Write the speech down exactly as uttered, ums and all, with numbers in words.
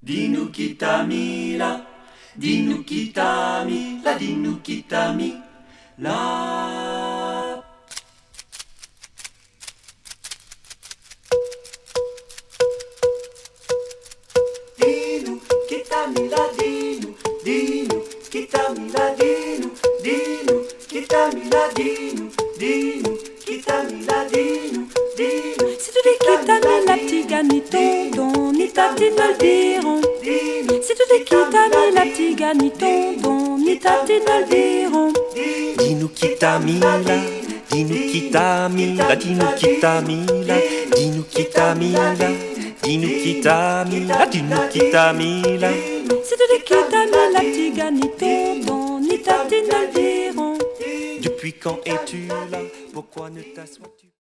Dis-nous qui t'a mis là, dis-nous qui t'a mis là, dis-nous qui t'a mis là. Dis-nous qui t'a mis là, dis-nous, dis-nous qui t'a mis là, dis-nous, dis-nous qui t'a mis là, dis-nous, dis-nous qui t'a mis là, dis-nous, dis-nous. Si tu dis qui t'a mis la petite gars, ni tonton, ni ta petite me le diront. Si tu dis qui t'a mis la petite gars, ni tonton, ni ta petite me le diront. Dis-nous qui t'a mis là, dis-nous qui t'a mis là, dis-nous qui t'a mis là, dis-nous qui t'a mis là, dis-nous qui t'a mis là, dis-nous qui t'a mis là. Si tu dis qui t'a mis la petite gars, ni tonton, ni ta petite me le diront. Depuis quand es-tu là? Pourquoi ne t'assois-tu